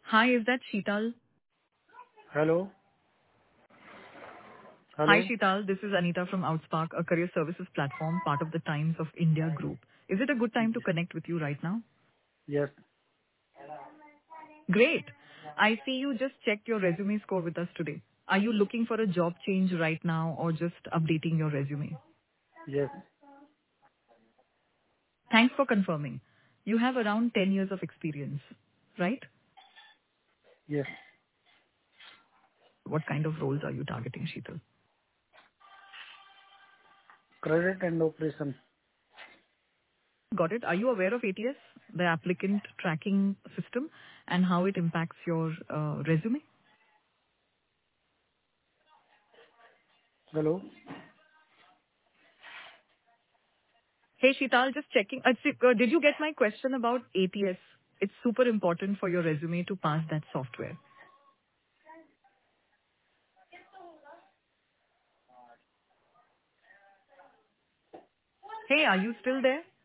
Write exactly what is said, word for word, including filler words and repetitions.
Hi, is that Sheetal? Hello? Hi, Hello? Sheetal. This is Anita from Outspark, a career services platform, part of the Times of India group. Is it a good time to connect with you right now? Yes, Great. I see you just checked your resume score with us today. Are you looking for a job change right now or just updating your resume? yes, Thanks for confirming. You have around ten years of experience, right? yes. What kind of roles are you targeting, Sheetal? Credit and operation. Got it. Are you aware of A T S, the applicant tracking system, and how it impacts your uh, resume? Hello? Hey, Sheetal, just checking. Uh, see, uh, Did you get my question about A T S? It's super important for your resume to pass that software. Hey, are you still there?